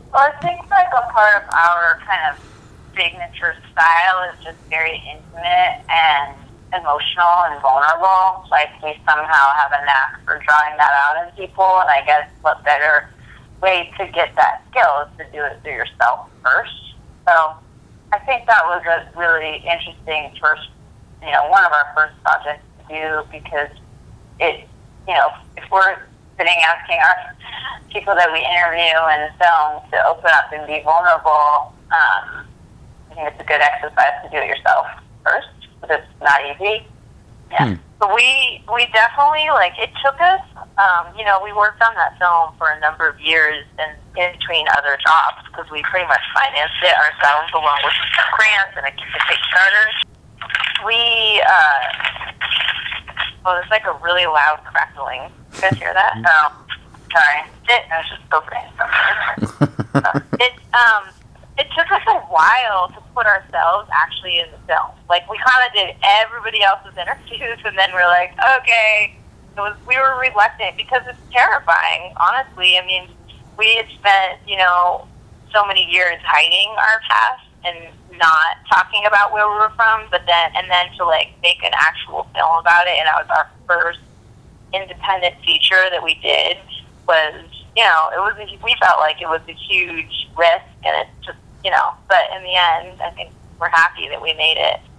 Well, I think like a part of our kind of signature style is just very intimate and emotional and vulnerable. Like we somehow have a knack for drawing that out in people, and I guess what better way to get that skill is to do it through yourself first. So I think that was a really interesting first, one of our first projects to do because it, if we're sitting asking our people that we interview and film to open up and be vulnerable, I think it's a good exercise to do it yourself first, because it's not easy. Yeah. But we definitely, it took us, we worked on that film for a number of years and in between other jobs because we pretty much financed it ourselves along with grants and a Kickstarter. There's like a really loud crackling. You guys hear that? Oh, sorry. I was just opening something. It took us a while to put ourselves actually in the film. We kind of did everybody else's interviews, and then we're like, okay. We were reluctant because it's terrifying, honestly. I mean, we had spent, so many years hiding our past and not talking about where we were from, and then to make an actual film about it, and that was our first independent feature that we did was, we felt like it was a huge risk, and it's just, but in the end, I think we're happy that we made it.